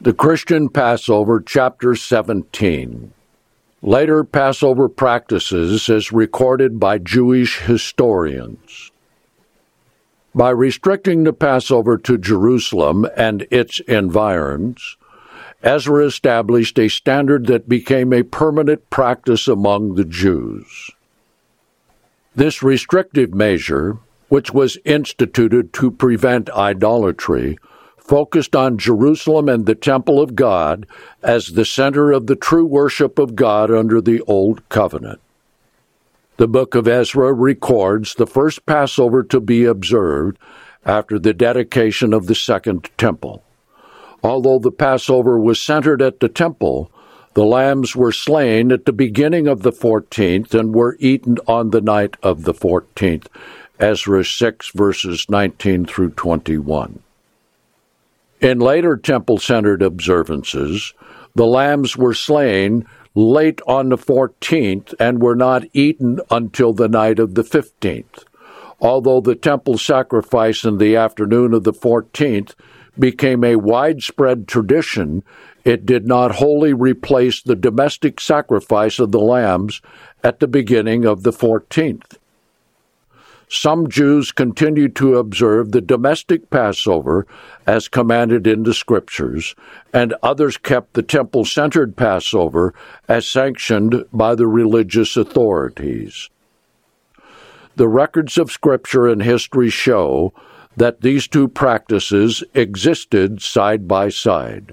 The Christian Passover, chapter 17. Later Passover practices as recorded by Jewish historians. By restricting the Passover to Jerusalem and its environs, Ezra established a standard that became a permanent practice among the Jews. This restrictive measure, which was instituted to prevent idolatry, focused on Jerusalem and the temple of God as the center of the true worship of God under the Old Covenant. The book of Ezra records the first Passover to be observed after the dedication of the Second Temple. Although the Passover was centered at the temple, the lambs were slain at the beginning of the 14th and were eaten on the night of the 14th, Ezra 6, verses 19 through 21. In later temple-centered observances, the lambs were slain late on the 14th and were not eaten until the night of the 15th. Although the temple sacrifice in the afternoon of the 14th became a widespread tradition, it did not wholly replace the domestic sacrifice of the lambs at the beginning of the 14th. Some Jews continued to observe the domestic Passover as commanded in the Scriptures, and others kept the temple-centered Passover as sanctioned by the religious authorities. The records of Scripture and history show that these two practices existed side by side.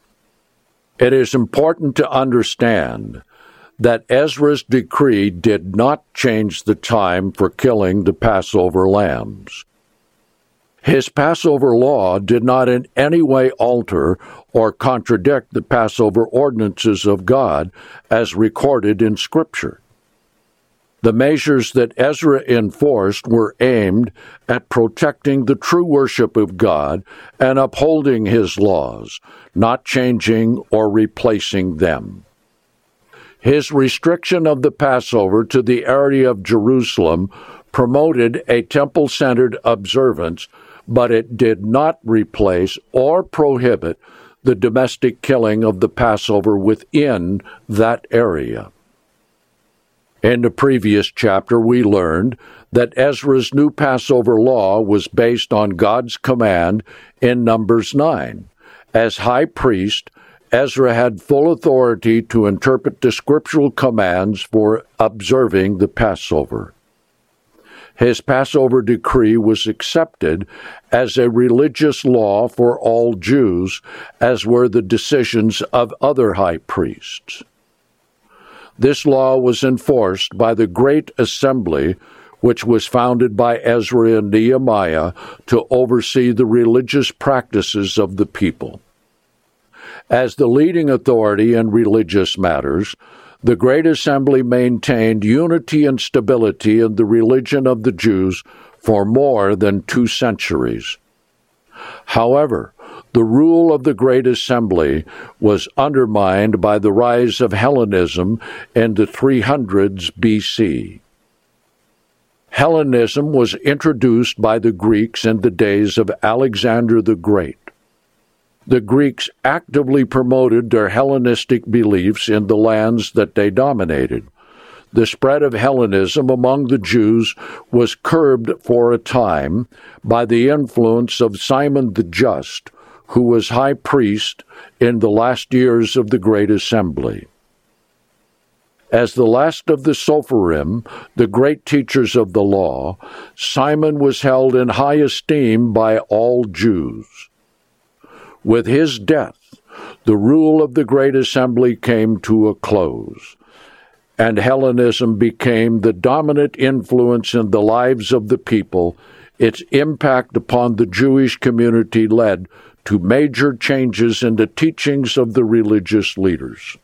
It is important to understand that Ezra's decree did not change the time for killing the Passover lambs. His Passover law did not in any way alter or contradict the Passover ordinances of God as recorded in Scripture. The measures that Ezra enforced were aimed at protecting the true worship of God and upholding His laws, not changing or replacing them. His restriction of the Passover to the area of Jerusalem promoted a temple-centered observance, but it did not replace or prohibit the domestic killing of the Passover within that area. In the previous chapter, we learned that Ezra's new Passover law was based on God's command in Numbers 9. As high priest, Ezra had full authority to interpret the scriptural commands for observing the Passover. His Passover decree was accepted as a religious law for all Jews, as were the decisions of other high priests. This law was enforced by the Great Assembly, which was founded by Ezra and Nehemiah to oversee the religious practices of the people. As the leading authority in religious matters, the Great Assembly maintained unity and stability in the religion of the Jews for more than 2 centuries. However, the rule of the Great Assembly was undermined by the rise of Hellenism in the 300s BC. Hellenism was introduced by the Greeks in the days of Alexander the Great. The Greeks actively promoted their Hellenistic beliefs in the lands that they dominated. The spread of Hellenism among the Jews was curbed for a time by the influence of Simon the Just, who was high priest in the last years of the Great Assembly. As the last of the Sopharim, the great teachers of the law, Simon was held in high esteem by all Jews. With his death, the rule of the Great Assembly came to a close, and Hellenism became the dominant influence in the lives of the people. Its impact upon the Jewish community led to major changes in the teachings of the religious leaders.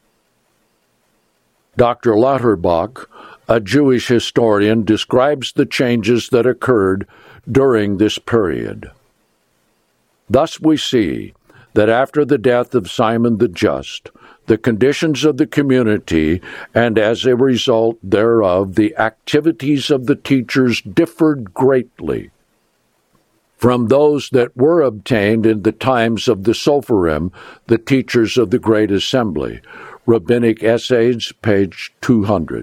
Dr. Lauterbach, a Jewish historian, describes the changes that occurred during this period. Thus we see that after the death of Simon the Just, the conditions of the community, and as a result thereof, the activities of the teachers differed greatly. from those that were obtained in the times of the Sopharim, the teachers of the Great Assembly. Rabbinic Essays, page 200.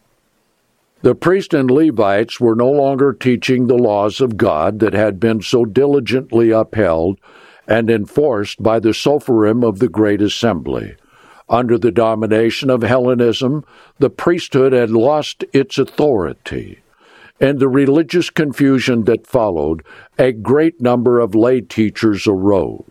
The priests and Levites were no longer teaching the laws of God that had been so diligently upheld and enforced by the Sopharim of the Great Assembly. Under the domination of Hellenism, the priesthood had lost its authority. In the religious confusion that followed, a great number of lay teachers arose.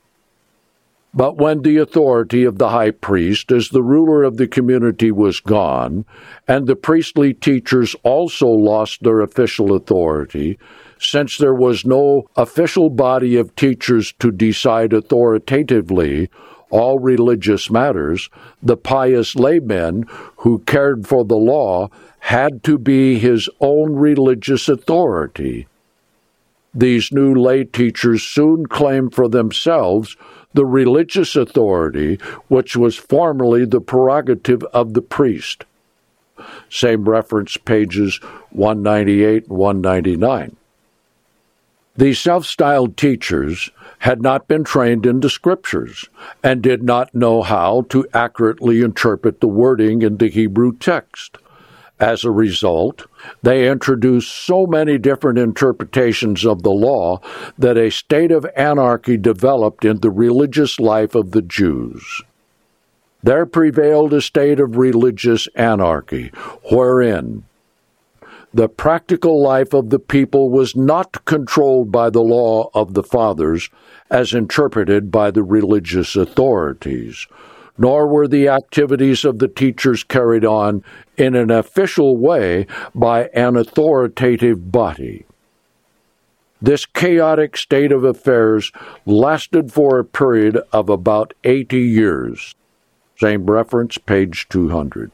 But when the authority of the high priest as the ruler of the community was gone, and the priestly teachers also lost their official authority, since there was no official body of teachers to decide authoritatively all religious matters, the pious laymen who cared for the law had to be his own religious authority. These new lay teachers soon claimed for themselves the religious authority which was formerly the prerogative of the priest. Same reference pages 198 and 199. These self-styled teachers had not been trained in the Scriptures and did not know how to accurately interpret the wording in the Hebrew text. As a result, they introduced so many different interpretations of the law that a state of anarchy developed in the religious life of the Jews. There prevailed a state of religious anarchy, wherein the practical life of the people was not controlled by the law of the fathers as interpreted by the religious authorities, nor were the activities of the teachers carried on in an official way by an authoritative body. This chaotic state of affairs lasted for a period of about 80 years. Same reference, page 200.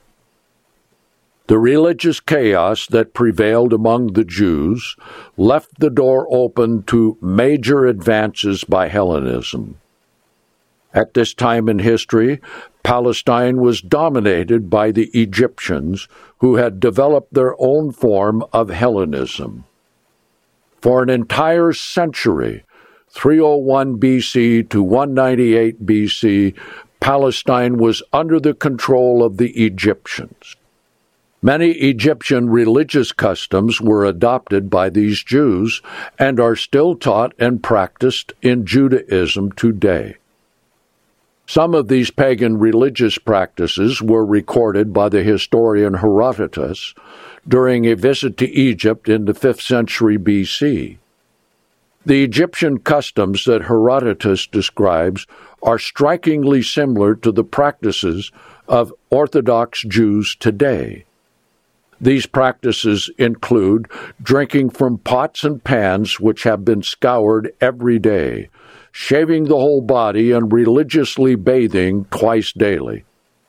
The religious chaos that prevailed among the Jews left the door open to major advances by Hellenism. At this time in history, Palestine was dominated by the Egyptians, who had developed their own form of Hellenism. For an entire century, 301 BC to 198 BC, Palestine was under the control of the Egyptians. Many Egyptian religious customs were adopted by these Jews and are still taught and practiced in Judaism today. Some of these pagan religious practices were recorded by the historian Herodotus during a visit to Egypt in the 5th century BC. The Egyptian customs that Herodotus describes are strikingly similar to the practices of Orthodox Jews today. These practices include drinking from pots and pans which have been scoured every day, shaving the whole body, and religiously bathing twice daily.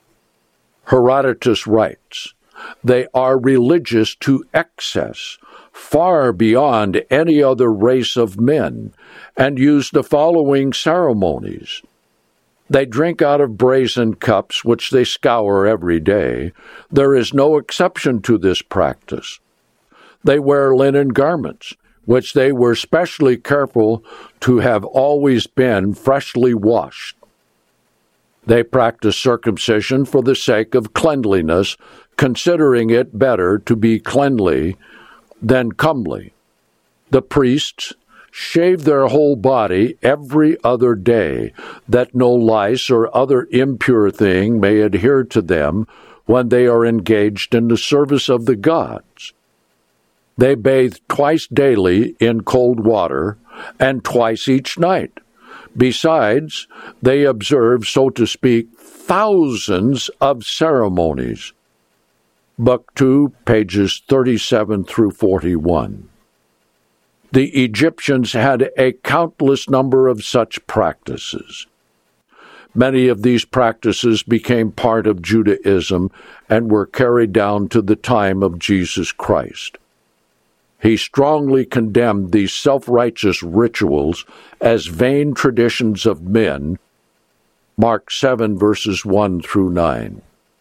Herodotus writes, "They are religious to excess, far beyond any other race of men, and use the following ceremonies. They drink out of brazen cups, which they scour every day. There is no exception to this practice. They wear linen garments, which they were specially careful to have always been freshly washed. They practice circumcision for the sake of cleanliness, considering it better to be cleanly than comely. The priests shave their whole body every other day, that no lice or other impure thing may adhere to them when they are engaged in the service of the gods. They bathe twice daily in cold water, and twice each night. Besides, they observe, so to speak, thousands of ceremonies." Book 2, pages 37 through 41. The Egyptians had a countless number of such practices. Many of these practices became part of Judaism and were carried down to the time of Jesus Christ. He strongly condemned these self-righteous rituals as vain traditions of men, Mark 7, verses 1 through 9.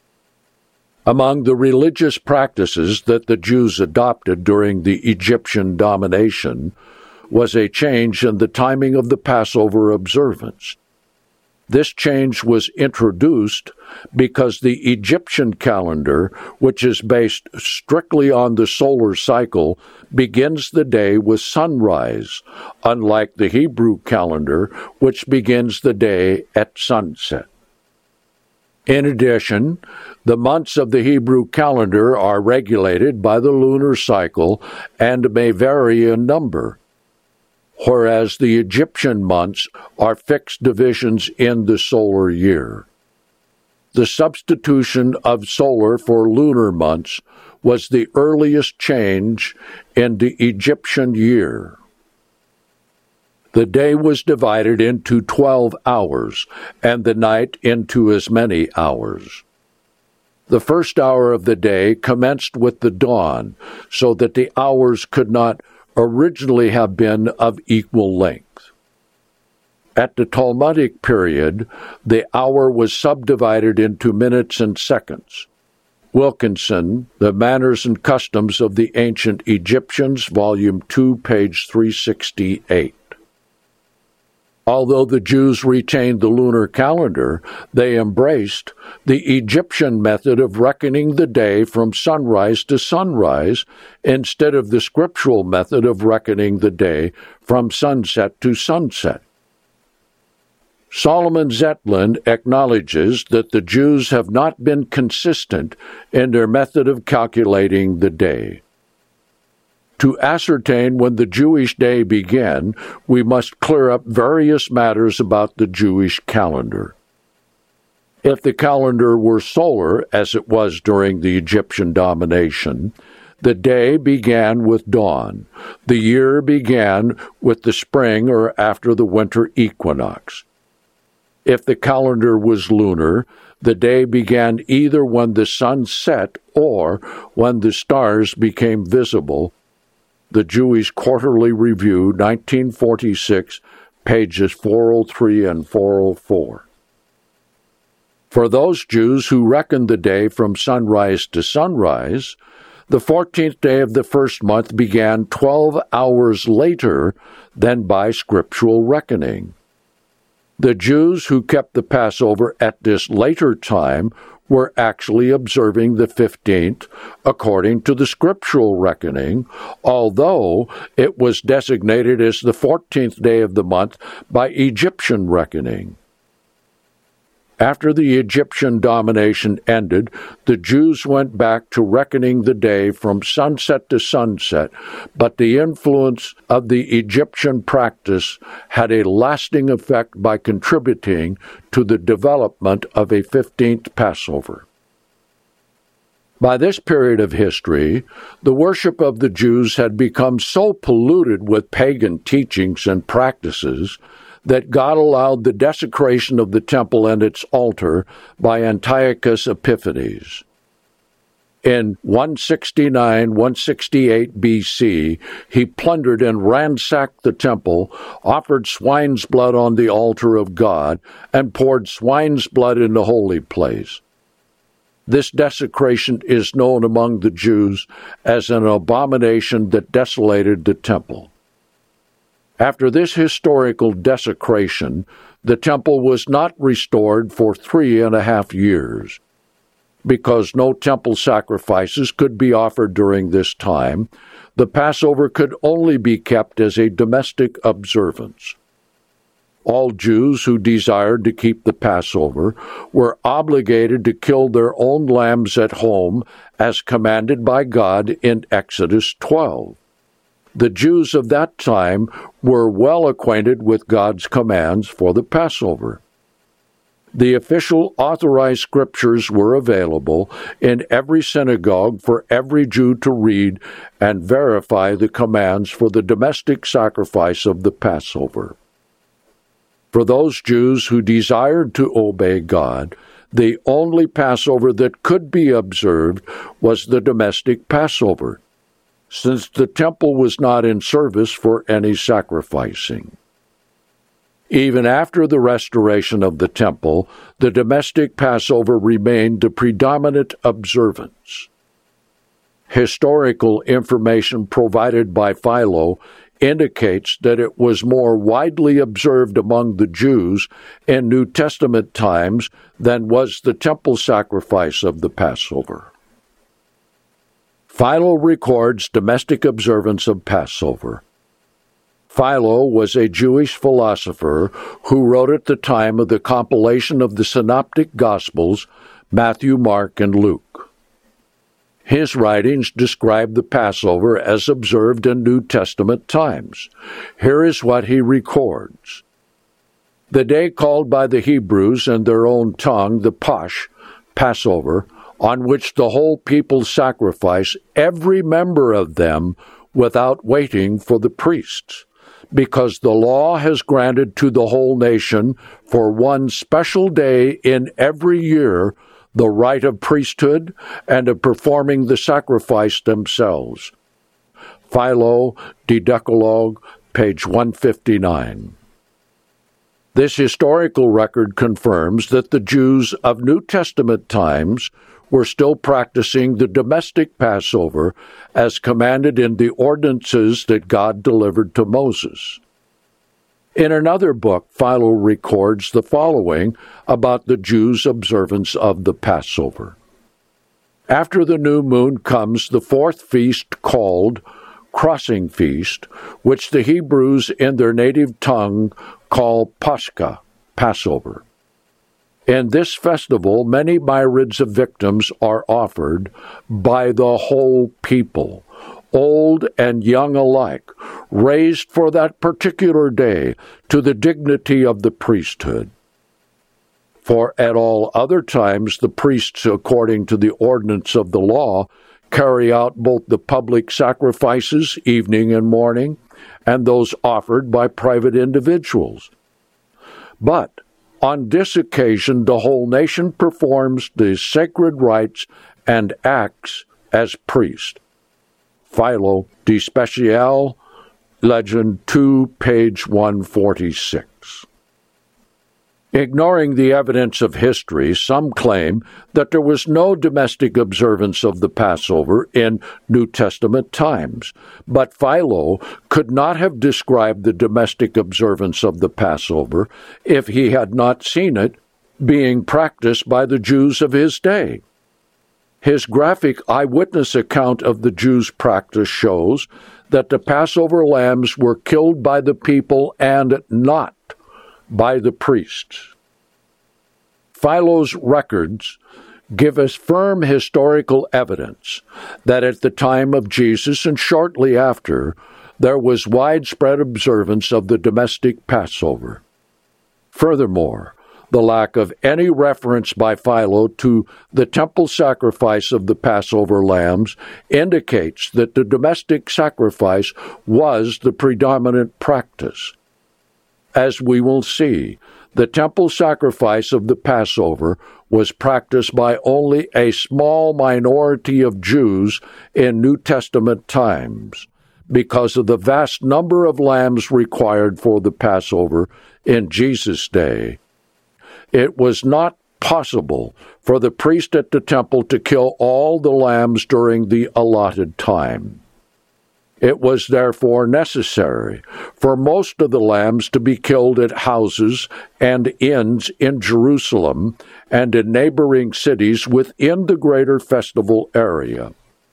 Among the religious practices that the Jews adopted during the Egyptian domination was a change in the timing of the Passover observance. This change was introduced because the Egyptian calendar, which is based strictly on the solar cycle, begins the day with sunrise, unlike the Hebrew calendar, which begins the day at sunset. In addition, the months of the Hebrew calendar are regulated by the lunar cycle and may vary in number, whereas the Egyptian months are fixed divisions in the solar year. The substitution of solar for lunar months was the earliest change in the Egyptian year. The day was divided into 12 hours, and the night into as many hours. The first hour of the day commenced with the dawn, so that the hours could not originally have been of equal length. At the Talmudic period, the hour was subdivided into minutes and seconds. Wilkinson, The Manners and Customs of the Ancient Egyptians, Volume 2, page 368. Although the Jews retained the lunar calendar, they embraced the Egyptian method of reckoning the day from sunrise to sunrise instead of the scriptural method of reckoning the day from sunset to sunset. Solomon Zetlin acknowledges that the Jews have not been consistent in their method of calculating the day. To ascertain when the Jewish day began, we must clear up various matters about the Jewish calendar. If the calendar were solar, as it was during the Egyptian domination, the day began with dawn. The year began with the spring or after the winter equinox. If the calendar was lunar, the day began either when the sun set or when the stars became visible. The Jewish Quarterly Review, 1946, pages 403 and 404. For those Jews who reckoned the day from sunrise to sunrise, the 14th day of the first month began 12 hours later than by scriptural reckoning. The Jews who kept the Passover at this later time were actually observing the 15th according to the scriptural reckoning, although it was designated as the 14th day of the month by Egyptian reckoning. After the Egyptian domination ended, the Jews went back to reckoning the day from sunset to sunset, but the influence of the Egyptian practice had a lasting effect by contributing to the development of a 15th Passover. By this period of history, the worship of the Jews had become so polluted with pagan teachings and practices that God allowed the desecration of the temple and its altar by Antiochus Epiphanes. In 169-168 BC, he plundered and ransacked the temple, offered swine's blood on the altar of God, and poured swine's blood in the holy place. This desecration is known among the Jews as an abomination that desolated the temple. After this historical desecration, the temple was not restored for 3.5 years. Because no temple sacrifices could be offered during this time, the Passover could only be kept as a domestic observance. All Jews who desired to keep the Passover were obligated to kill their own lambs at home as commanded by God in Exodus 12. The Jews of that time were well acquainted with God's commands for the Passover. The official authorized scriptures were available in every synagogue for every Jew to read and verify the commands for the domestic sacrifice of the Passover. For those Jews who desired to obey God, the only Passover that could be observed was the domestic Passover, since the temple was not in service for any sacrificing. Even after the restoration of the temple, the domestic Passover remained the predominant observance. Historical information provided by Philo indicates that it was more widely observed among the Jews in New Testament times than was the temple sacrifice of the Passover. Philo records domestic observance of Passover. Philo was a Jewish philosopher who wrote at the time of the compilation of the Synoptic Gospels, Matthew, Mark, and Luke. His writings describe the Passover as observed in New Testament times. Here is what he records. The day called by the Hebrews in their own tongue the Pasch, Passover, on which the whole people sacrifice, every member of them, without waiting for the priests, because the law has granted to the whole nation for one special day in every year the right of priesthood and of performing the sacrifice themselves. Philo, Decalogue, page 159. This historical record confirms that the Jews of New Testament times were still practicing the domestic Passover as commanded in the ordinances that God delivered to Moses. In another book, Philo records the following about the Jews' observance of the Passover. After the new moon comes the fourth feast called Crossing Feast, which the Hebrews in their native tongue call Pascha, Passover. In this festival, many myriads of victims are offered by the whole people, old and young alike, raised for that particular day to the dignity of the priesthood. For at all other times the priests, according to the ordinance of the law, carry out both the public sacrifices, evening and morning, and those offered by private individuals. But on this occasion, the whole nation performs the sacred rites and acts as priest. Philo, De Speciale, Legend 2, page 146. Ignoring the evidence of history, some claim that there was no domestic observance of the Passover in New Testament times, but Philo could not have described the domestic observance of the Passover if he had not seen it being practiced by the Jews of his day. His graphic eyewitness account of the Jews' practice shows that the Passover lambs were killed by the people and not by the priests. Philo's records give us firm historical evidence that at the time of Jesus and shortly after, there was widespread observance of the domestic Passover. Furthermore, the lack of any reference by Philo to the temple sacrifice of the Passover lambs indicates that the domestic sacrifice was the predominant practice. As we will see, the temple sacrifice of the Passover was practiced by only a small minority of Jews in New Testament times because of the vast number of lambs required for the Passover in Jesus' day. It was not possible for the priest at the temple to kill all the lambs during the allotted time. It was therefore necessary for most of the lambs to be killed at houses and inns in Jerusalem and in neighboring cities within the greater festival area.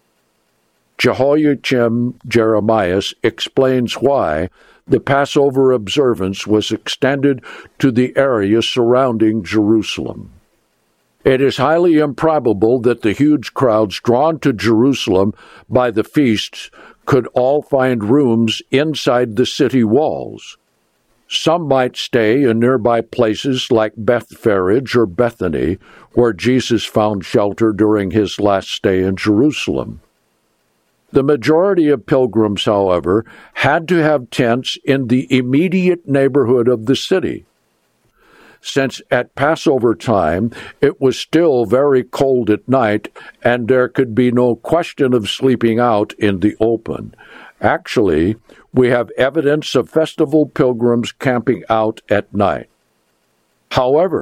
Jehoiachim Jeremias explains why the Passover observance was extended to the area surrounding Jerusalem. It is highly improbable that the huge crowds drawn to Jerusalem by the feasts could all find rooms inside the city walls. Some might stay in nearby places like Bethphage or Bethany, where Jesus found shelter during his last stay in Jerusalem. The majority of pilgrims, however, had to have tents in the immediate neighborhood of the city. Since at Passover time it was still very cold at night, and there could be no question of sleeping out in the open. Actually, we have evidence of festival pilgrims camping out at night. However,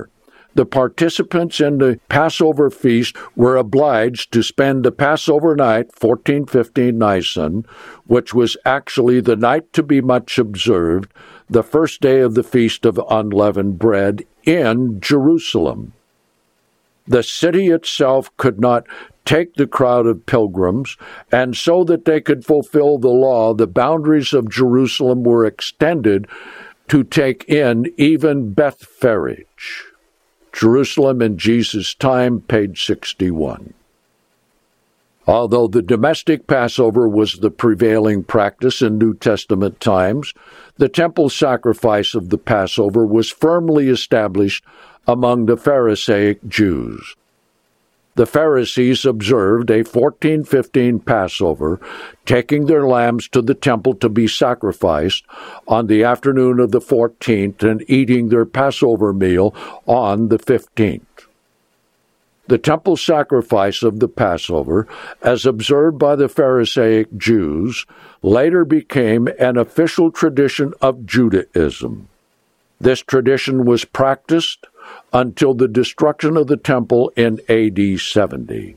the participants in the Passover feast were obliged to spend the Passover night, 1415 Nisan, which was actually the night to be much observed, the first day of the Feast of Unleavened Bread, in Jerusalem. The city itself could not take the crowd of pilgrims, and so that they could fulfill the law, the boundaries of Jerusalem were extended to take in even Bethphage. Jerusalem in Jesus' time, page 61. Although the domestic Passover was the prevailing practice in New Testament times, the temple sacrifice of the Passover was firmly established among the Pharisaic Jews. The Pharisees observed a 1415 Passover, taking their lambs to the temple to be sacrificed on the afternoon of the 14th and eating their Passover meal on the 15th. The temple sacrifice of the Passover, as observed by the Pharisaic Jews, later became an official tradition of Judaism. This tradition was practiced until the destruction of the temple in AD 70.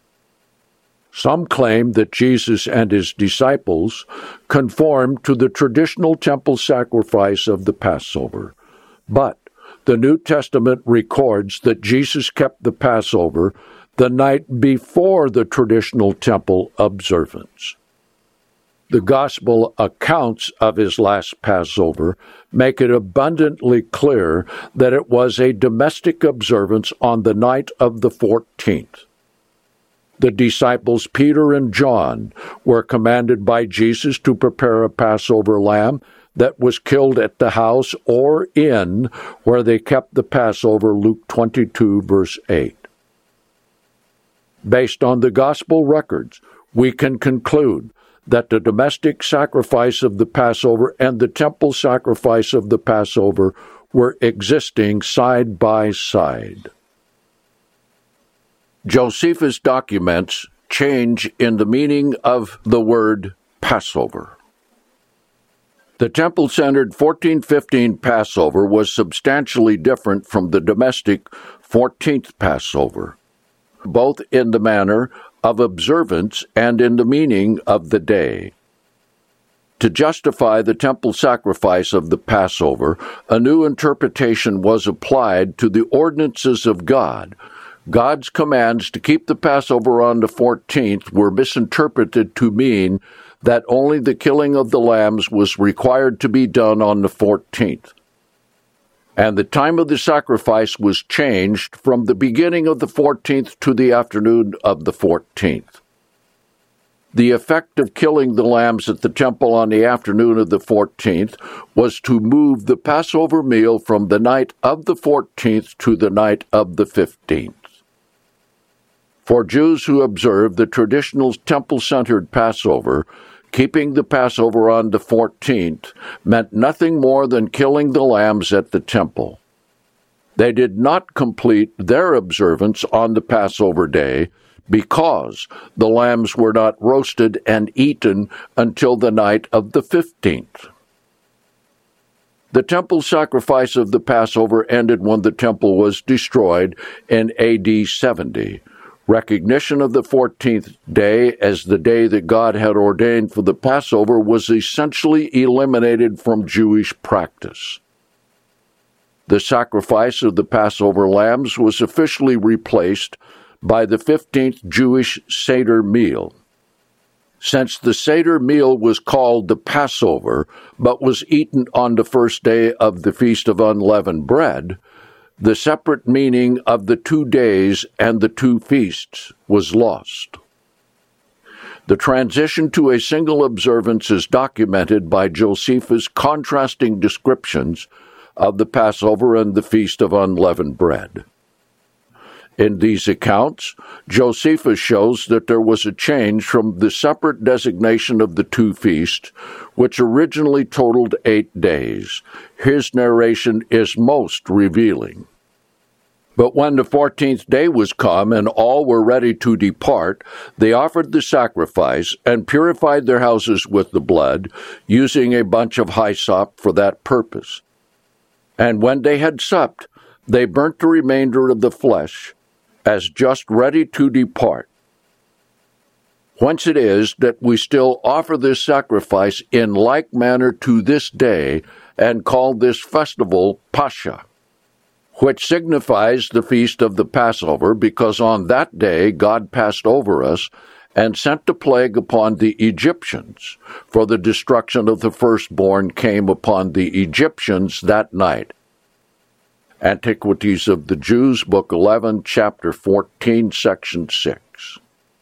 Some claim that Jesus and his disciples conformed to the traditional temple sacrifice of the Passover, but the New Testament records that Jesus kept the Passover the night before the traditional temple observance. The Gospel accounts of his last Passover make it abundantly clear that it was a domestic observance on the night of the 14th. The disciples Peter and John were commanded by Jesus to prepare a Passover lamb that was killed at the house or inn where they kept the Passover, Luke 22, verse 8. Based on the Gospel records, we can conclude that the domestic sacrifice of the Passover and the temple sacrifice of the Passover were existing side by side. Josephus documents change in the meaning of the word Passover. The temple-centered 1415 Passover was substantially different from the domestic 14th Passover, both in the manner of observance and in the meaning of the day. To justify the temple sacrifice of the Passover, a new interpretation was applied to the ordinances of God. God's commands to keep the Passover on the 14th were misinterpreted to mean that only the killing of the lambs was required to be done on the 14th. And the time of the sacrifice was changed from the beginning of the 14th to the afternoon of the 14th. The effect of killing the lambs at the temple on the afternoon of the 14th was to move the Passover meal from the night of the 14th to the night of the 15th. For Jews who observed the traditional temple-centered Passover, keeping the Passover on the 14th meant nothing more than killing the lambs at the temple. They did not complete their observance on the Passover day because the lambs were not roasted and eaten until the night of the 15th. The temple sacrifice of the Passover ended when the temple was destroyed in AD 70. Recognition of the 14th day as the day that God had ordained for the Passover was essentially eliminated from Jewish practice. The sacrifice of the Passover lambs was officially replaced by the 15th Jewish Seder meal. Since the Seder meal was called the Passover, but was eaten on the first day of the Feast of Unleavened Bread, the separate meaning of the 2 days and the 2 feasts was lost. The transition to a single observance is documented by Josephus' contrasting descriptions of the Passover and the Feast of Unleavened Bread. In these accounts, Josephus shows that there was a change from the separate designation of the 2 feasts, which originally totaled 8 days. His narration is most revealing. But when the 14th day was come, and all were ready to depart, they offered the sacrifice, and purified their houses with the blood, using a bunch of hyssop for that purpose. And when they had supped, they burnt the remainder of the flesh as just ready to depart. Whence it is that we still offer this sacrifice in like manner to this day, and call this festival Pascha, which signifies the feast of the Passover, because on that day God passed over us and sent the plague upon the Egyptians, for the destruction of the firstborn came upon the Egyptians that night. Antiquities of the Jews, Book 11, Chapter 14, Section 6.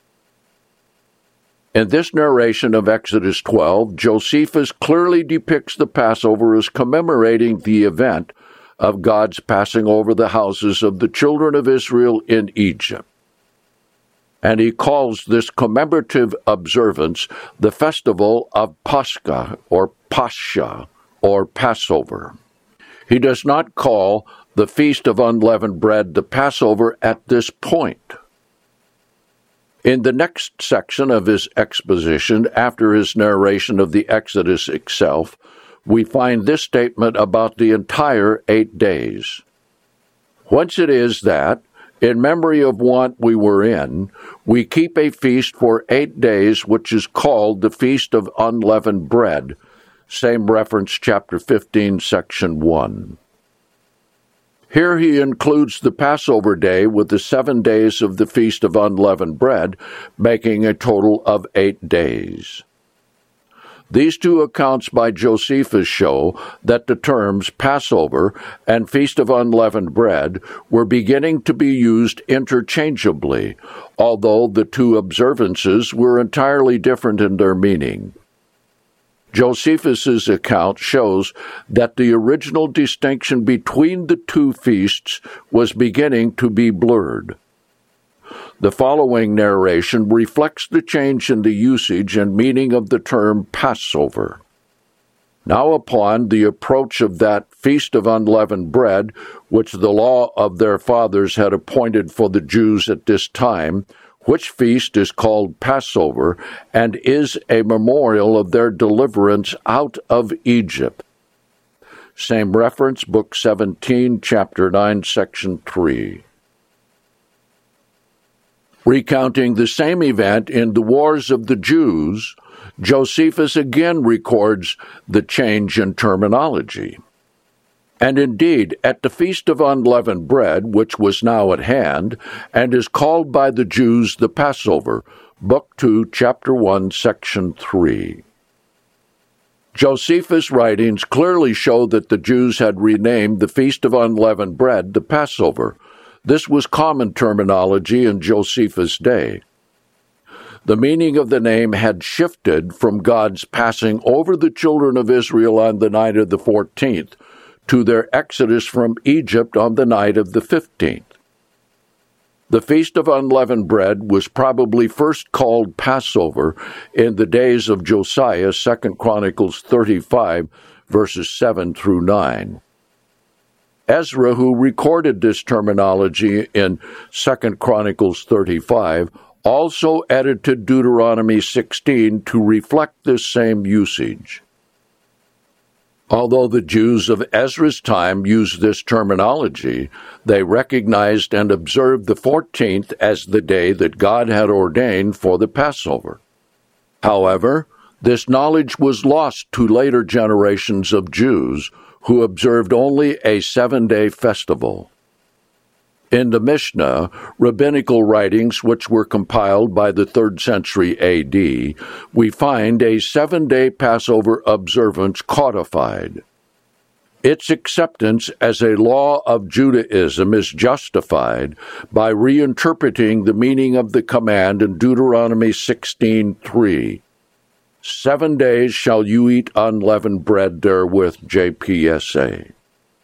In this narration of Exodus 12, Josephus clearly depicts the Passover as commemorating the event of God's passing over the houses of the children of Israel in Egypt. And he calls this commemorative observance the festival of Pascha, or Pascha, or Passover. He does not call the Feast of Unleavened Bread the Passover at this point. In the next section of his exposition, after his narration of the Exodus itself, we find this statement about the entire 8 days. Whence it is that, in memory of what we were in, we keep a feast for 8 days, which is called the Feast of Unleavened Bread. Same reference, chapter 15, section 1. Here he includes the Passover day with the 7 days of the Feast of Unleavened Bread, making a total of 8 days. These two accounts by Josephus show that the terms Passover and Feast of Unleavened Bread were beginning to be used interchangeably, although the two observances were entirely different in their meaning. Josephus's account shows that the original distinction between the two feasts was beginning to be blurred. The following narration reflects the change in the usage and meaning of the term Passover. Now upon the approach of that Feast of Unleavened Bread, which the law of their fathers had appointed for the Jews at this time, which feast is called Passover, and is a memorial of their deliverance out of Egypt. Same reference, Book 17, Chapter 9, Section 3. Recounting the same event in the Wars of the Jews, Josephus again records the change in terminology. And indeed, at the Feast of Unleavened Bread, which was now at hand, and is called by the Jews the Passover, Book 2, Chapter 1, Section 3. Josephus' writings clearly show that the Jews had renamed the Feast of Unleavened Bread the Passover. This was common terminology in Josephus' day. The meaning of the name had shifted from God's passing over the children of Israel on the night of the 14th, to their exodus from Egypt on the night of the 15th. The Feast of Unleavened Bread was probably first called Passover in the days of Josiah, 2 Chronicles 35, verses 7 through 9. Ezra, who recorded this terminology in 2 Chronicles 35, also edited Deuteronomy 16 to reflect this same usage. Although the Jews of Ezra's time used this terminology, they recognized and observed the 14th as the day that God had ordained for the Passover. However, this knowledge was lost to later generations of Jews who observed only a 7-day festival. In the Mishnah, rabbinical writings which were compiled by the 3rd century A.D., we find a 7-day Passover observance codified. Its acceptance as a law of Judaism is justified by reinterpreting the meaning of the command in Deuteronomy 16:3. 7 days shall you eat unleavened bread therewith, JPSA.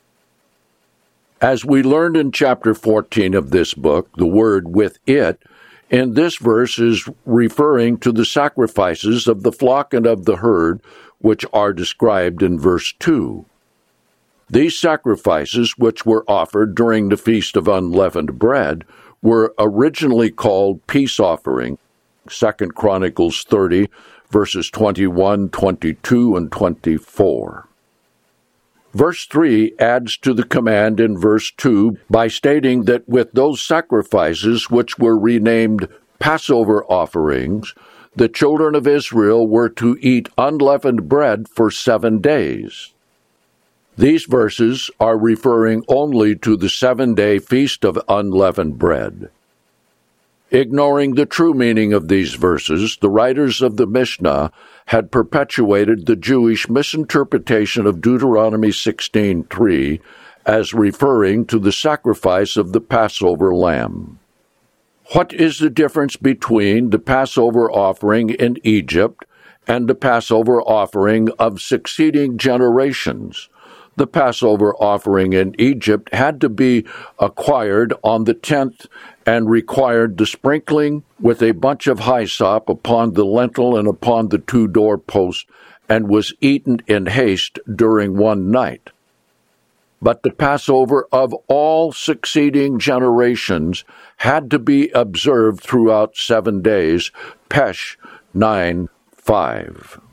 As we learned in chapter 14 of this book, the word with it in this verse is referring to the sacrifices of the flock and of the herd, which are described in verse 2. These sacrifices, which were offered during the Feast of Unleavened Bread, were originally called peace offering, 2 Chronicles 30, verses 21, 22, and 24. Verse 3 adds to the command in verse 2 by stating that with those sacrifices, which were renamed Passover offerings, the children of Israel were to eat unleavened bread for 7 days. These verses are referring only to the 7-day feast of unleavened bread. Ignoring the true meaning of these verses, the writers of the Mishnah had perpetuated the Jewish misinterpretation of Deuteronomy 16:3 as referring to the sacrifice of the Passover lamb. What is the difference between the Passover offering in Egypt and the Passover offering of succeeding generations? The Passover offering in Egypt had to be acquired on the 10th and required the sprinkling with a bunch of hyssop upon the lintel and upon the 2 doorposts, and was eaten in haste during one night. But the Passover of all succeeding generations had to be observed throughout 7 days, Pesh 9:5.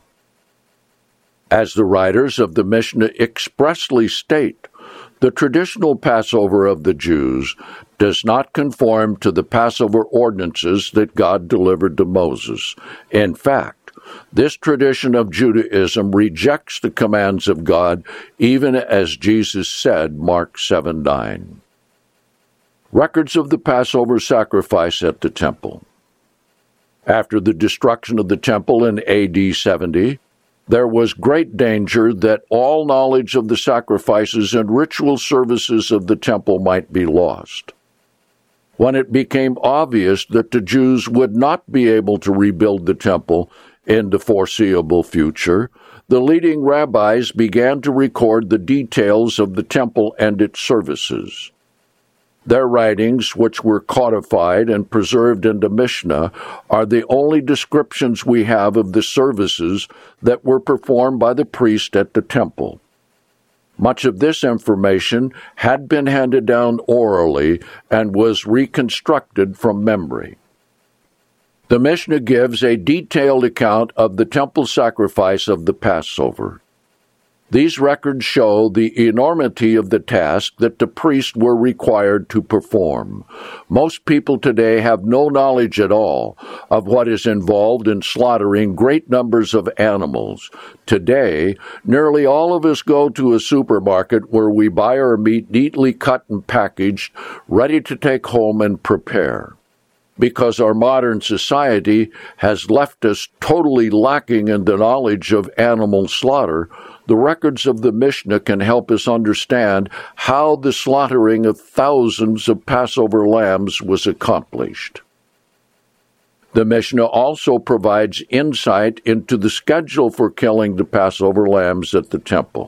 As the writers of the Mishnah expressly state, the traditional Passover of the Jews does not conform to the Passover ordinances that God delivered to Moses. In fact, this tradition of Judaism rejects the commands of God, even as Jesus said, Mark 7:9. Records of the Passover sacrifice at the temple. After the destruction of the temple in AD 70, there was great danger that all knowledge of the sacrifices and ritual services of the temple might be lost. When it became obvious that the Jews would not be able to rebuild the temple in the foreseeable future, the leading rabbis began to record the details of the temple and its services. Their writings, which were codified and preserved in the Mishnah, are the only descriptions we have of the services that were performed by the priest at the temple. Much of this information had been handed down orally and was reconstructed from memory. The Mishnah gives a detailed account of the temple sacrifice of the Passover. These records show the enormity of the task that the priests were required to perform. Most people today have no knowledge at all of what is involved in slaughtering great numbers of animals. Today, nearly all of us go to a supermarket where we buy our meat neatly cut and packaged, ready to take home and prepare. Because our modern society has left us totally lacking in the knowledge of animal slaughter, the records of the Mishnah can help us understand how the slaughtering of thousands of Passover lambs was accomplished. The Mishnah also provides insight into the schedule for killing the Passover lambs at the temple.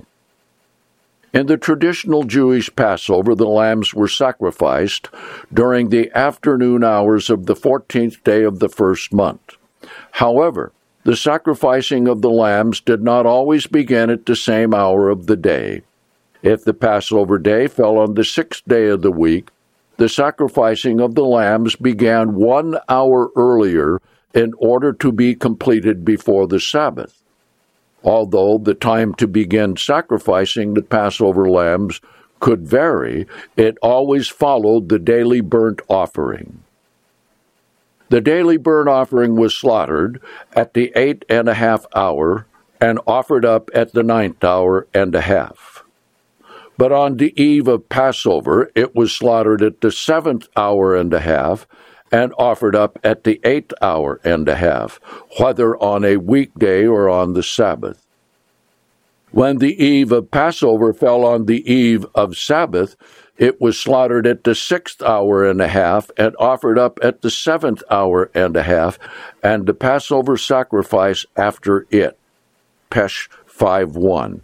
In the traditional Jewish Passover, the lambs were sacrificed during the afternoon hours of the 14th day of the first month. However, the sacrificing of the lambs did not always begin at the same hour of the day. If the Passover day fell on the 6th day of the week, the sacrificing of the lambs began 1 hour earlier in order to be completed before the Sabbath. Although the time to begin sacrificing the Passover lambs could vary, it always followed the daily burnt offering. The daily burnt offering was slaughtered at the 8.5 hour and offered up at the 9th hour and a half. But on the eve of Passover, it was slaughtered at the 7th hour and a half and offered up at the 8th hour and a half, whether on a weekday or on the Sabbath. When the eve of Passover fell on the eve of Sabbath, it was slaughtered at the 6th hour and a half and offered up at the 7th hour and a half, and the Passover sacrifice after it. Pesh 5:1.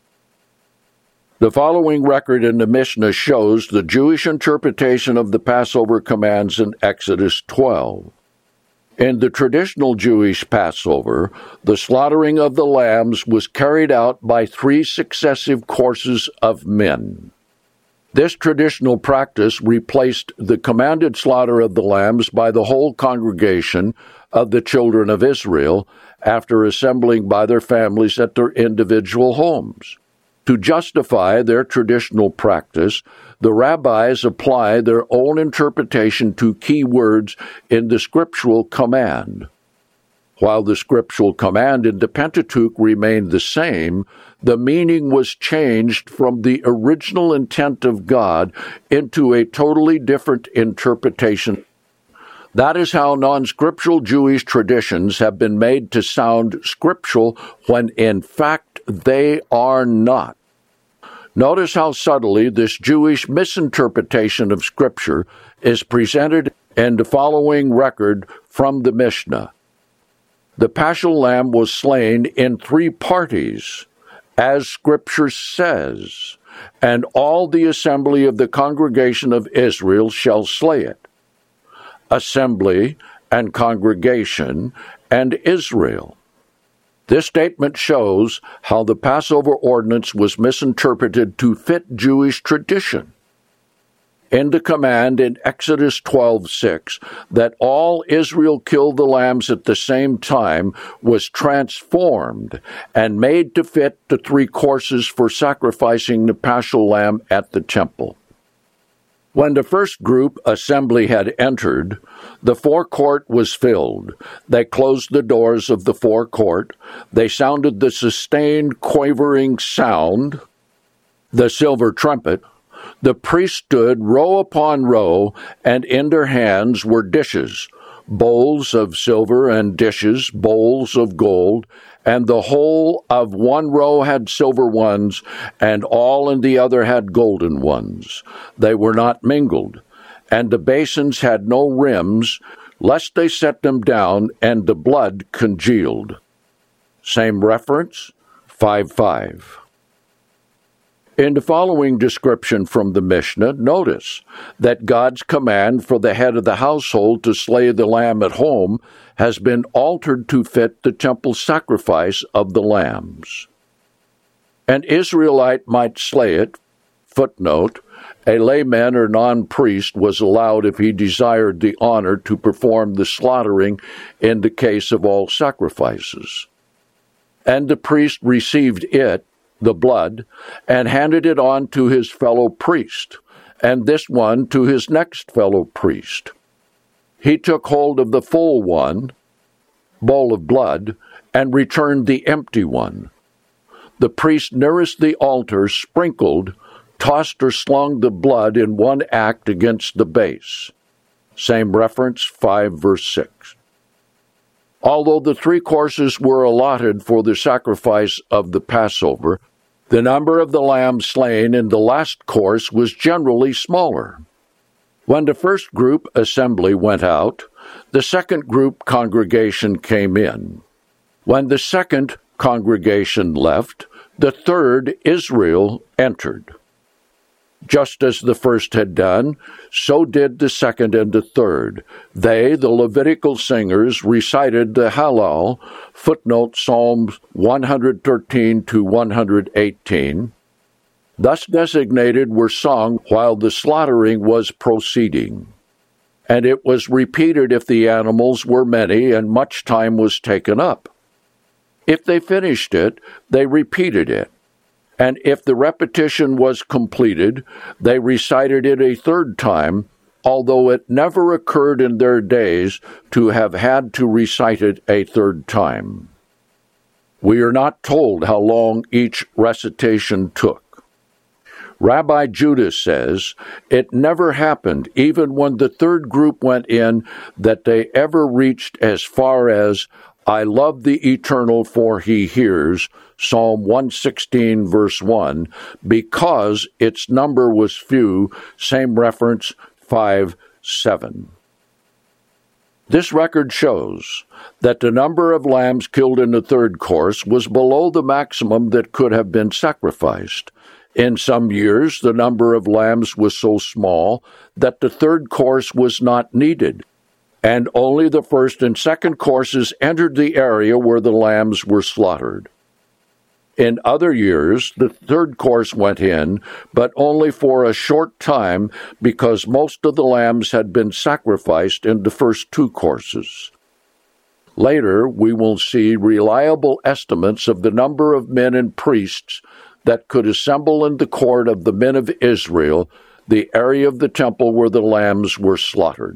The following record in the Mishnah shows the Jewish interpretation of the Passover commands in Exodus 12. In the traditional Jewish Passover, the slaughtering of the lambs was carried out by 3 successive courses of men. This traditional practice replaced the commanded slaughter of the lambs by the whole congregation of the children of Israel after assembling by their families at their individual homes. To justify their traditional practice, the rabbis apply their own interpretation to key words in the scriptural command. While the scriptural command in the Pentateuch remained the same, the meaning was changed from the original intent of God into a totally different interpretation. That is how non-scriptural Jewish traditions have been made to sound scriptural when in fact they are not. Notice how subtly this Jewish misinterpretation of Scripture is presented in the following record from the Mishnah. The Paschal Lamb was slain in 3 parties, as Scripture says, and all the assembly of the congregation of Israel shall slay it. Assembly and congregation and Israel. This statement shows how the Passover ordinance was misinterpreted to fit Jewish tradition. In the command in Exodus 12:6 that all Israel kill the lambs at the same time was transformed and made to fit the 3 courses for sacrificing the Paschal lamb at the temple. When the first group, assembly, had entered, the forecourt was filled. They closed the doors of the forecourt. They sounded the sustained, quavering sound, the silver trumpet. The priests stood row upon row, and in their hands were dishes, bowls of silver and dishes, bowls of gold, and the whole of one row had silver ones, and all in the other had golden ones. They were not mingled, and the basins had no rims, lest they set them down, and the blood congealed. Same reference, 5:5. In the following description from the Mishnah, notice that God's command for the head of the household to slay the lamb at home has been altered to fit the temple sacrifice of the lambs. An Israelite might slay it. Footnote, a layman or non-priest was allowed if he desired the honor to perform the slaughtering in the case of all sacrifices. And the priest received it, the blood, and handed it on to his fellow priest, and this one to his next fellow priest. He took hold of the full one, bowl of blood, and returned the empty one. The priest nearest the altar sprinkled, tossed or slung the blood in one act against the base. Same reference, 5 verse 6. Although the 3 courses were allotted for the sacrifice of the Passover, the number of the lambs slain in the last course was generally smaller. When the first group, assembly, went out, the second group, congregation, came in. When the second, congregation, left, the third, Israel, entered. Just as the first had done, so did the second and the third. They, the Levitical singers, recited the Hallel, footnote Psalms 113 to 118, thus designated were sung while the slaughtering was proceeding. And it was repeated if the animals were many and much time was taken up. If they finished it, they repeated it. And if the repetition was completed, they recited it a third time, although it never occurred in their days to have had to recite it a third time. We are not told how long each recitation took. Rabbi Judah says, it never happened, even when the third group went in, that they ever reached as far as, I love the Eternal, for he hears, Psalm 116, verse 1, because its number was few, same reference, 5:7. This record shows that the number of lambs killed in the third course was below the maximum that could have been sacrificed. In some years, the number of lambs was so small that the third course was not needed, and only the first and second courses entered the area where the lambs were slaughtered. In other years, the third course went in, but only for a short time because most of the lambs had been sacrificed in the first 2 courses. Later, we will see reliable estimates of the number of men and priests that could assemble in the court of the men of Israel, the area of the temple where the lambs were slaughtered.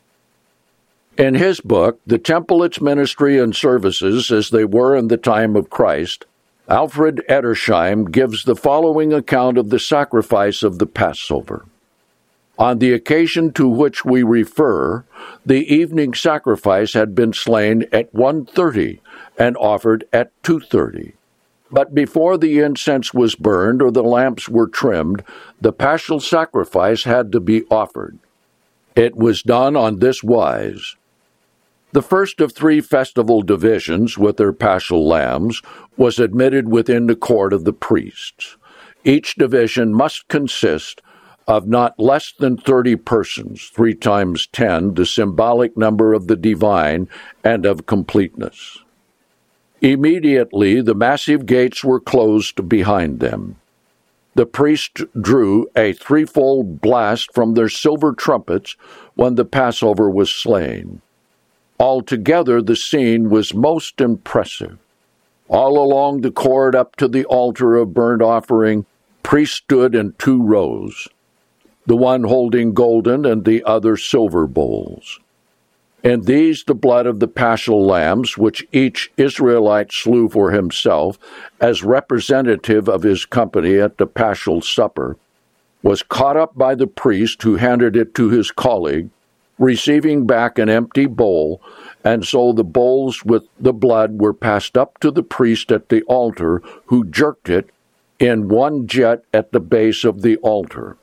In his book, The Temple, Its Ministry and Services as They Were in the Time of Christ, Alfred Edersheim gives the following account of the sacrifice of the Passover. On the occasion to which we refer, the evening sacrifice had been slain at 1:30 and offered at 2:30. But before the incense was burned or the lamps were trimmed, the paschal sacrifice had to be offered. It was done on this wise. The first of 3 festival divisions, with their paschal lambs, was admitted within the court of the priests. Each division must consist of not less than 30 persons, 3 times 10, the symbolic number of the divine and of completeness. Immediately the massive gates were closed behind them. The priests drew a threefold blast from their silver trumpets when the Passover was slain. Altogether the scene was most impressive. All along the court up to the altar of burnt offering, priests stood in 2 rows, the one holding golden and the other silver bowls. In these the blood of the paschal lambs, which each Israelite slew for himself as representative of his company at the paschal supper, was caught up by the priest who handed it to his colleague, receiving back an empty bowl, and so the bowls with the blood were passed up to the priest at the altar, who jerked it in one jet at the base of the altar.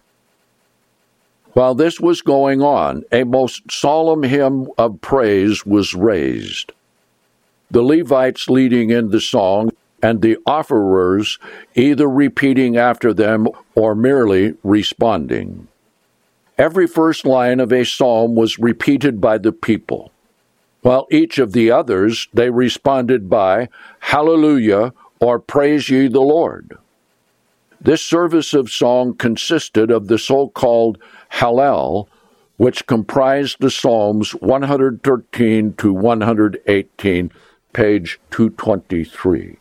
While this was going on, a most solemn hymn of praise was raised, the Levites leading in the song, and the offerers either repeating after them or merely responding. Every first line of a psalm was repeated by the people, while each of the others they responded by Hallelujah or Praise ye the Lord. This service of song consisted of the so-called Hallel, which comprised the Psalms 113 to 118, page 223.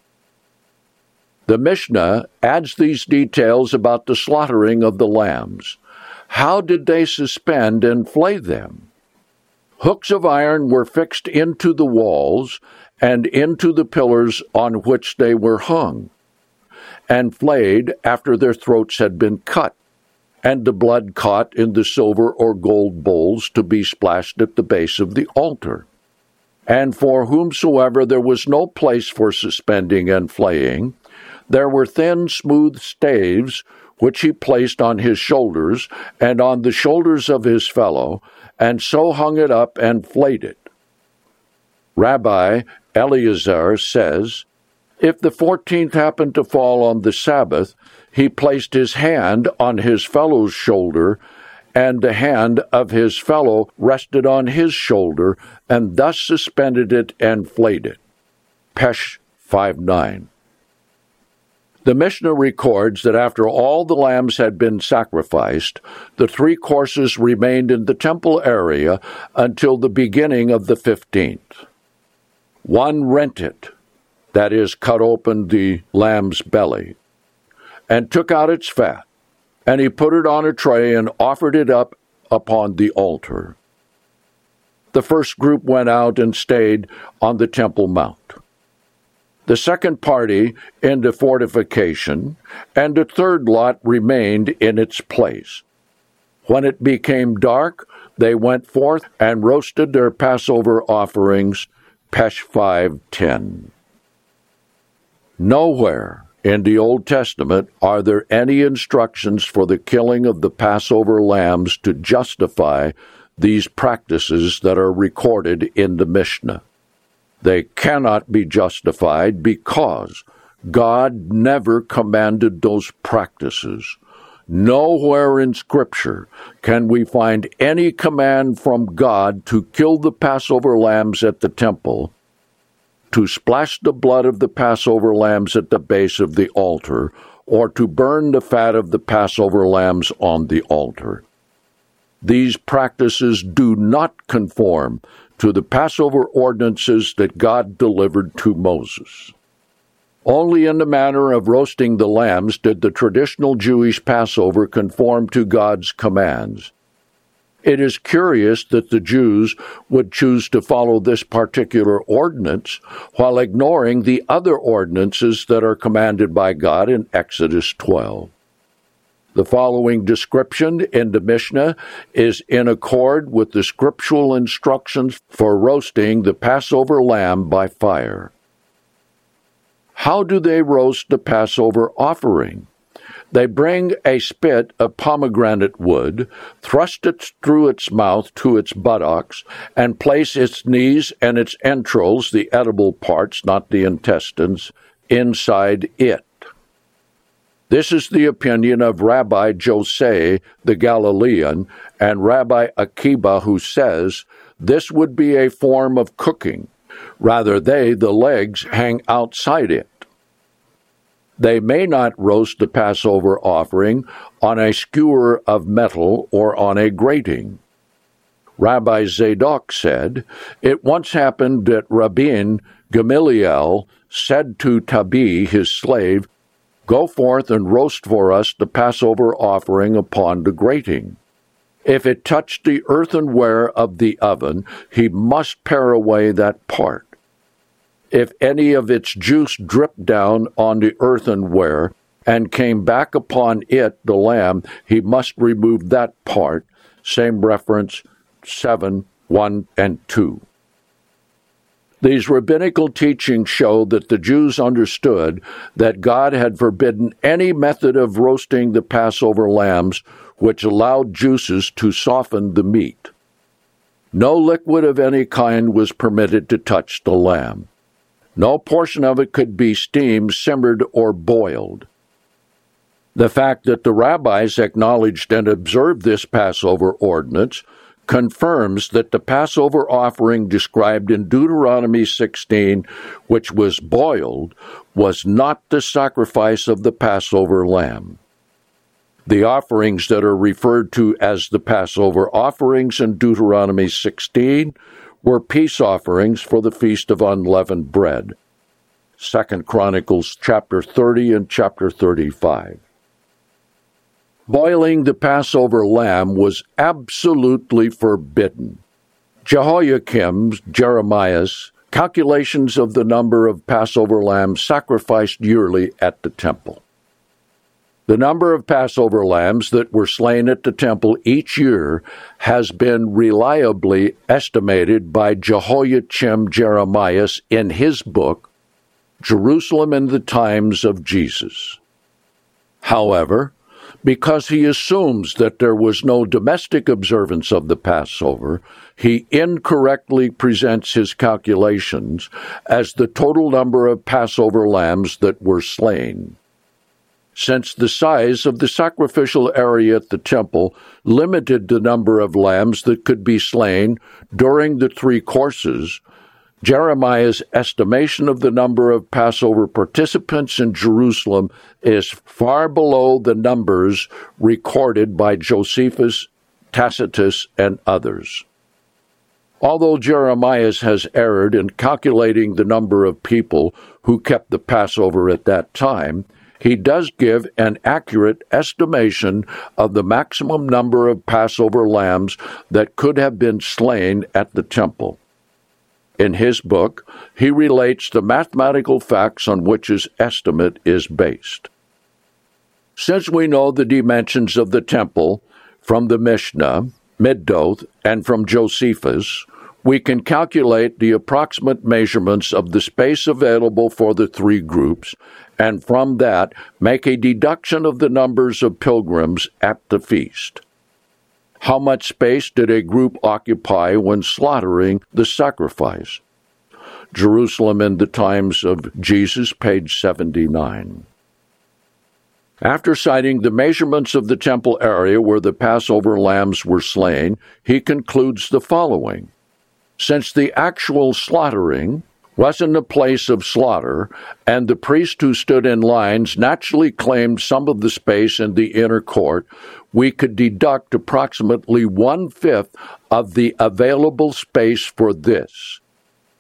The Mishnah adds these details about the slaughtering of the lambs. How did they suspend and flay them? Hooks of iron were fixed into the walls and into the pillars on which they were hung, and flayed after their throats had been cut, and the blood caught in the silver or gold bowls to be splashed at the base of the altar. And for whomsoever there was no place for suspending and flaying, there were thin, smooth staves, which he placed on his shoulders and on the shoulders of his fellow, and so hung it up and flayed it. Rabbi Eleazar says, if the 14th happened to fall on the Sabbath, he placed his hand on his fellow's shoulder, and the hand of his fellow rested on his shoulder, and thus suspended it and flayed it. Pesh 5:9. The Mishnah records that after all the lambs had been sacrificed, the 3 courses remained in the temple area until the beginning of the 15th. One rent it, that is, cut open the lamb's belly, and took out its fat, and he put it on a tray and offered it up upon the altar. The first group went out and stayed on the Temple Mount. The second party in the fortification, and the third lot remained in its place. When it became dark, they went forth and roasted their Passover offerings, Pesh 5:10. Nowhere in the Old Testament are there any instructions for the killing of the Passover lambs to justify these practices that are recorded in the Mishnah. They cannot be justified because God never commanded those practices. Nowhere in Scripture can we find any command from God to kill the Passover lambs at the temple, to splash the blood of the Passover lambs at the base of the altar, or to burn the fat of the Passover lambs on the altar. These practices do not conform to the Passover ordinances that God delivered to Moses. Only in the manner of roasting the lambs did the traditional Jewish Passover conform to God's commands. It is curious that the Jews would choose to follow this particular ordinance while ignoring the other ordinances that are commanded by God in Exodus 12. The following description in the Mishnah is in accord with the scriptural instructions for roasting the Passover lamb by fire. How do they roast the Passover offering? They bring a spit of pomegranate wood, thrust it through its mouth to its buttocks, and place its knees and its entrails, the edible parts, not the intestines, inside it. This is the opinion of Rabbi José the Galilean and Rabbi Akiba, who says this would be a form of cooking. Rather, the legs, hang outside it. They may not roast the Passover offering on a skewer of metal or on a grating. Rabbi Zadok said, "It once happened that Rabbin Gamaliel said to Tabi, his slave, 'Go forth and roast for us the Passover offering upon the grating. If it touched the earthenware of the oven, he must pare away that part. If any of its juice dripped down on the earthenware and came back upon it, the lamb, he must remove that part.'" Same reference, 7:1 and 2. These rabbinical teachings show that the Jews understood that God had forbidden any method of roasting the Passover lambs which allowed juices to soften the meat. No liquid of any kind was permitted to touch the lamb. No portion of it could be steamed, simmered, or boiled. The fact that the rabbis acknowledged and observed this Passover ordinance confirms that the Passover offering described in Deuteronomy 16, which was boiled, was not the sacrifice of the Passover lamb. The offerings that are referred to as the Passover offerings in Deuteronomy 16 were peace offerings for the Feast of Unleavened Bread. 2 Chronicles chapter 30 and chapter 35. Boiling the Passover lamb was absolutely forbidden. Jehoiakim's, Jeremiah's, calculations of the number of Passover lambs sacrificed yearly at the temple. The number of Passover lambs that were slain at the temple each year has been reliably estimated by Jehoiachim Jeremias in his book, Jerusalem in the Times of Jesus. However, because he assumes that there was no domestic observance of the Passover, he incorrectly presents his calculations as the total number of Passover lambs that were slain. Since the size of the sacrificial area at the temple limited the number of lambs that could be slain during the 3 courses, Jeremiah's estimation of the number of Passover participants in Jerusalem is far below the numbers recorded by Josephus, Tacitus, and others. Although Jeremiah has erred in calculating the number of people who kept the Passover at that time, he does give an accurate estimation of the maximum number of Passover lambs that could have been slain at the temple. In his book, he relates the mathematical facts on which his estimate is based. Since we know the dimensions of the temple from the Mishnah, Middoth, and from Josephus, we can calculate the approximate measurements of the space available for the 3 groups, and from that make a deduction of the numbers of pilgrims at the feast. How much space did a group occupy when slaughtering the sacrifice? Jerusalem in the Times of Jesus, page 79. After citing the measurements of the temple area where the Passover lambs were slain, he concludes the following. Since the actual slaughtering was in the place of slaughter, and the priest who stood in lines naturally claimed some of the space in the inner court, we could deduct approximately 1/5 of the available space for this.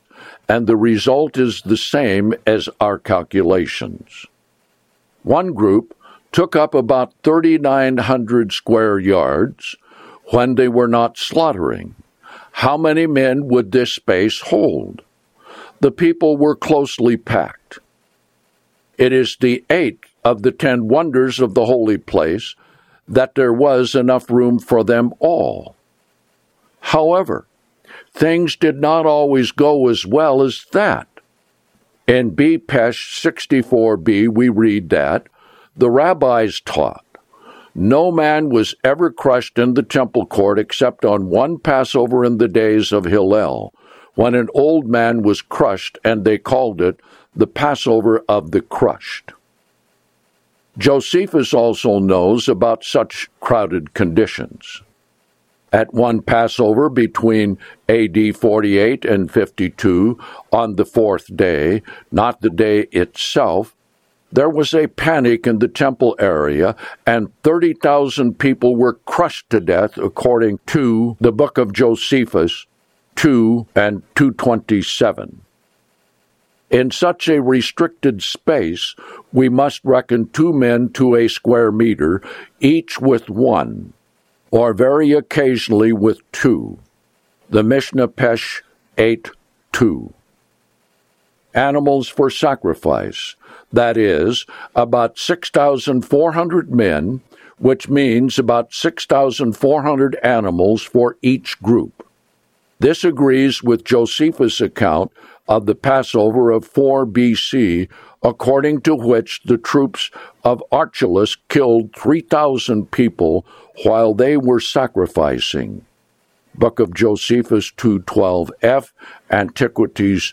and the result is the same as our calculations. One group took up about 3,900 square yards when they were not slaughtering. How many men would this space hold? The people were closely packed. It is the 8th of the 10 wonders of the holy place that there was enough room for them all. However, things did not always go as well as that. In B. Pesh 64b, we read that the rabbis taught, no man was ever crushed in the temple court except on one Passover in the days of Hillel, when an old man was crushed, and they called it the Passover of the crushed. Josephus also knows about such crowded conditions. At one Passover between A.D. 48 and 52, on the 4th day, not the day itself, there was a panic in the temple area, and 30,000 people were crushed to death, according to the book of Josephus 2 and 227. In such a restricted space, we must reckon 2 men to a square meter, each with 1, or very occasionally with 2. The Mishnah Pesh 8:2. Animals for sacrifice, that is, about 6,400 men, which means about 6,400 animals for each group. This agrees with Josephus' account of the Passover of 4 B.C., according to which the troops of Archelaus killed 3,000 people while they were sacrificing. Book of Josephus 2:12f, Antiquities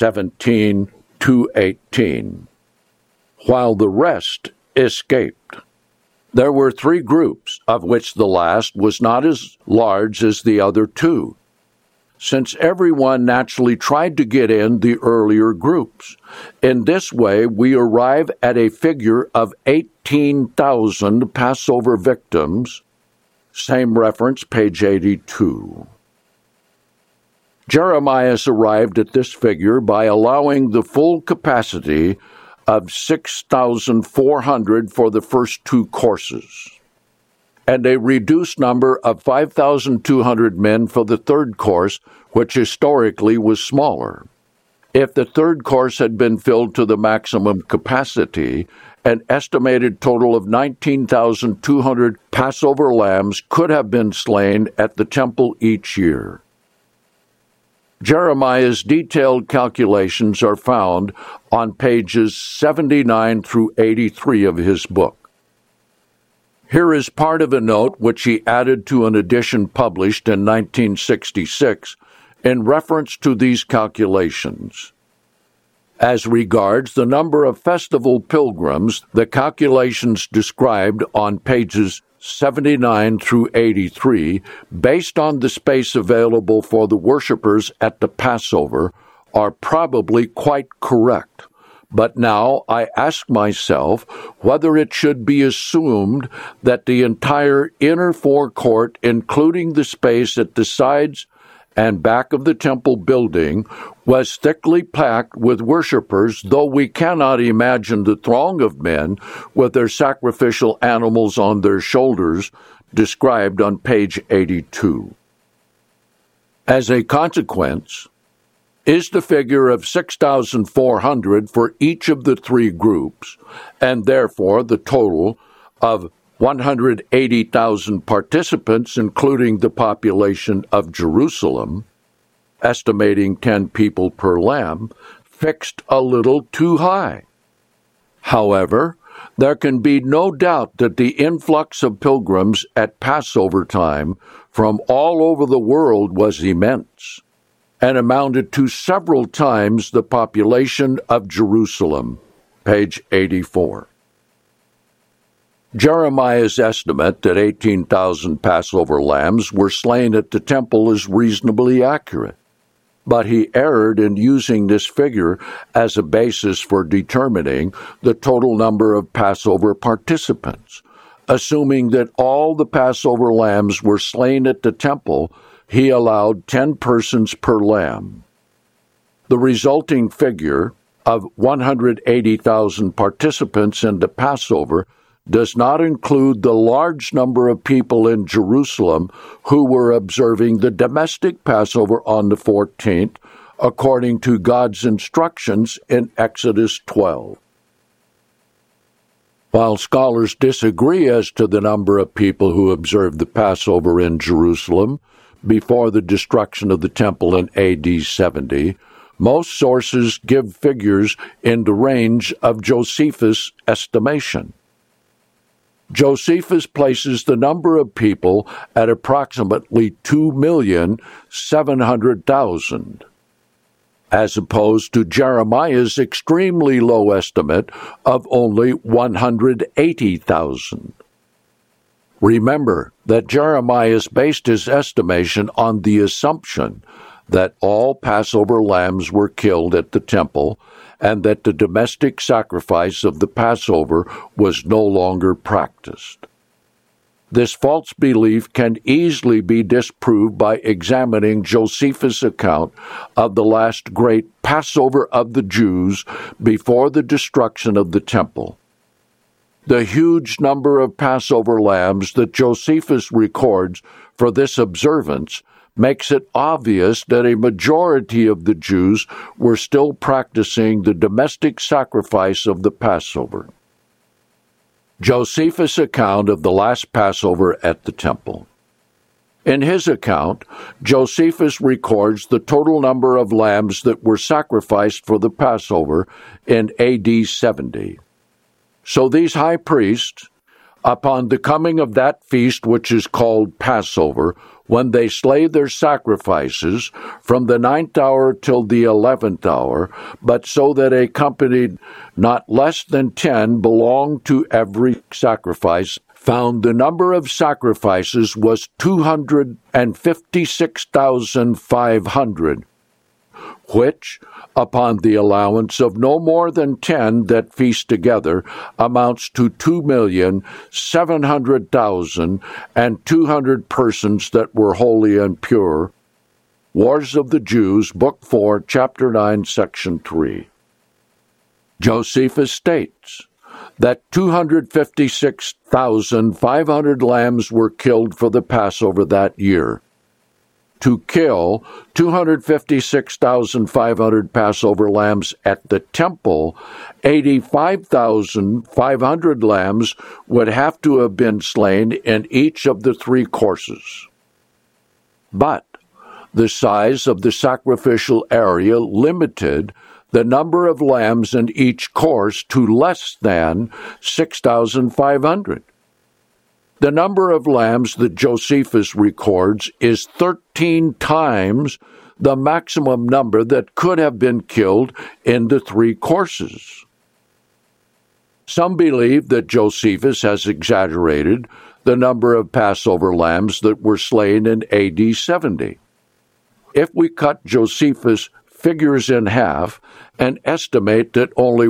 17:218. While the rest escaped. There were 3 groups, of which the last was not as large as the other 2, since everyone naturally tried to get in the earlier groups. In this way, we arrive at a figure of 18,000 Passover victims. Same reference, page 82. Jeremiah arrived at this figure by allowing the full capacity of 6,400 for the first 2 courses, and a reduced number of 5,200 men for the 3rd course, which historically was smaller. If the 3rd course had been filled to the maximum capacity, an estimated total of 19,200 Passover lambs could have been slain at the temple each year. Jeremiah's detailed calculations are found on pages 79 through 83 of his book. Here is part of a note which he added to an edition published in 1966 in reference to these calculations. As regards the number of festival pilgrims, the calculations described on pages 79 through 83, based on the space available for the worshippers at the Passover, are probably quite correct. But now I ask myself whether it should be assumed that the entire inner forecourt, including the space at the sides and back of the temple building, was thickly packed with worshippers, though we cannot imagine the throng of men with their sacrificial animals on their shoulders, described on page 82. As a consequence, is the figure of 6,400 for each of the 3 groups, and therefore the total of 180,000 participants, including the population of Jerusalem, estimating 10 people per lamb, fixed a little too high. However, there can be no doubt that the influx of pilgrims at Passover time from all over the world was immense, and amounted to several times the population of Jerusalem, page 84. Jeremiah's estimate that 18,000 Passover lambs were slain at the temple is reasonably accurate, but he erred in using this figure as a basis for determining the total number of Passover participants. Assuming that all the Passover lambs were slain at the temple, he allowed 10 persons per lamb. The resulting figure of 180,000 participants in the Passover does not include the large number of people in Jerusalem who were observing the domestic Passover on the 14th, according to God's instructions in Exodus 12. While scholars disagree as to the number of people who observed the Passover in Jerusalem before the destruction of the temple in AD 70, most sources give figures in the range of Josephus' estimation. Josephus places the number of people at approximately 2,700,000, as opposed to Jeremiah's extremely low estimate of only 180,000. Remember that Jeremiah based his estimation on the assumption that all Passover lambs were killed at the temple and that the domestic sacrifice of the Passover was no longer practiced. This false belief can easily be disproved by examining Josephus' account of the last great Passover of the Jews before the destruction of the temple. The huge number of Passover lambs that Josephus records for this observance makes it obvious that a majority of the Jews were still practicing the domestic sacrifice of the Passover. Josephus' account of the last Passover at the temple. In his account, Josephus records the total number of lambs that were sacrificed for the Passover in AD 70. So these high priests, upon the coming of that feast which is called Passover, when they slay their sacrifices from the 9th hour till the 11th hour, but so that a company not less than 10 belonged to every sacrifice, found the number of sacrifices was 256,500, which, upon the allowance of no more than 10 that feast together, amounts to 2,700,200 persons that were holy and pure. Wars of the Jews, Book 4, Chapter 9, Section 3. Josephus states that 256,500 lambs were killed for the Passover that year. To kill 256,500 Passover lambs at the temple, 85,500 lambs would have to have been slain in each of the three courses. But the size of the sacrificial area limited the number of lambs in each course to less than 6,500. The number of lambs that Josephus records is 13 times the maximum number that could have been killed in the three courses. Some believe that Josephus has exaggerated the number of Passover lambs that were slain in AD 70. If we cut Josephus' figures in half and estimate that only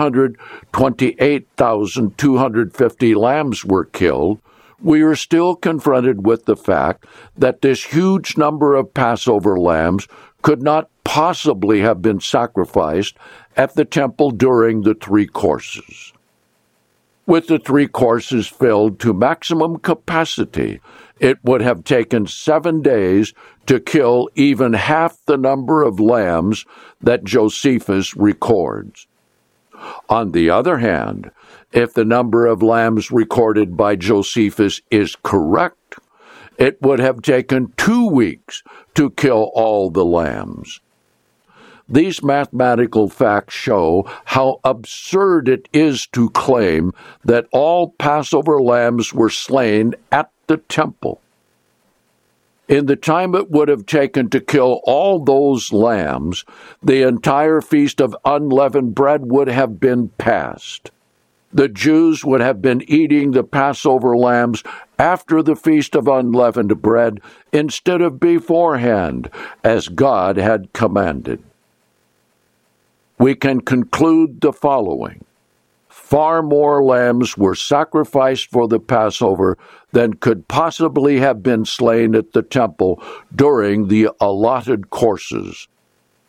128,250 lambs were killed, we are still confronted with the fact that this huge number of Passover lambs could not possibly have been sacrificed at the temple during the three courses. With the three courses filled to maximum capacity, it would have taken 7 days to kill even half the number of lambs that Josephus records. On the other hand, if the number of lambs recorded by Josephus is correct, it would have taken 2 weeks to kill all the lambs. These mathematical facts show how absurd it is to claim that all Passover lambs were slain at the temple. In the time it would have taken to kill all those lambs, the entire Feast of Unleavened Bread would have been passed. The Jews would have been eating the Passover lambs after the Feast of Unleavened Bread instead of beforehand, as God had commanded. We can conclude the following. Far more lambs were sacrificed for the Passover than could possibly have been slain at the temple during the allotted courses.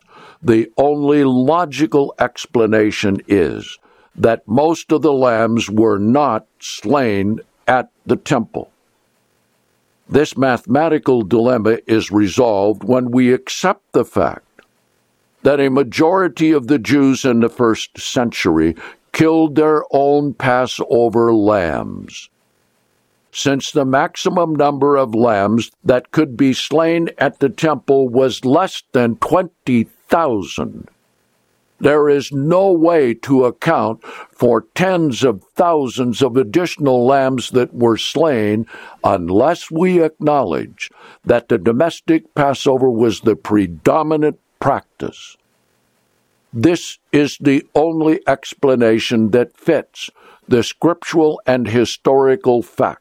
the only logical explanation is that most of the lambs were not slain at the temple. This mathematical dilemma is resolved when we accept the fact that a majority of the Jews in the first century killed their own Passover lambs. Since the maximum number of lambs that could be slain at the temple was less than 20,000, there is no way to account for tens of thousands of additional lambs that were slain unless we acknowledge that the domestic Passover was the predominant practice. This is the only explanation that fits the scriptural and historical facts.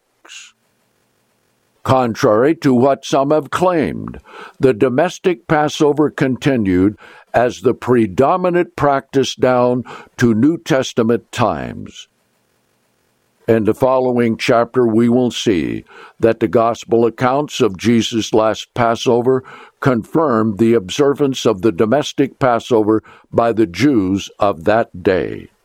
Contrary to what some have claimed, the domestic Passover continued as the predominant practice down to New Testament times. In the following chapter, we will see that the gospel accounts of Jesus' last Passover confirm the observance of the domestic Passover by the Jews of that day.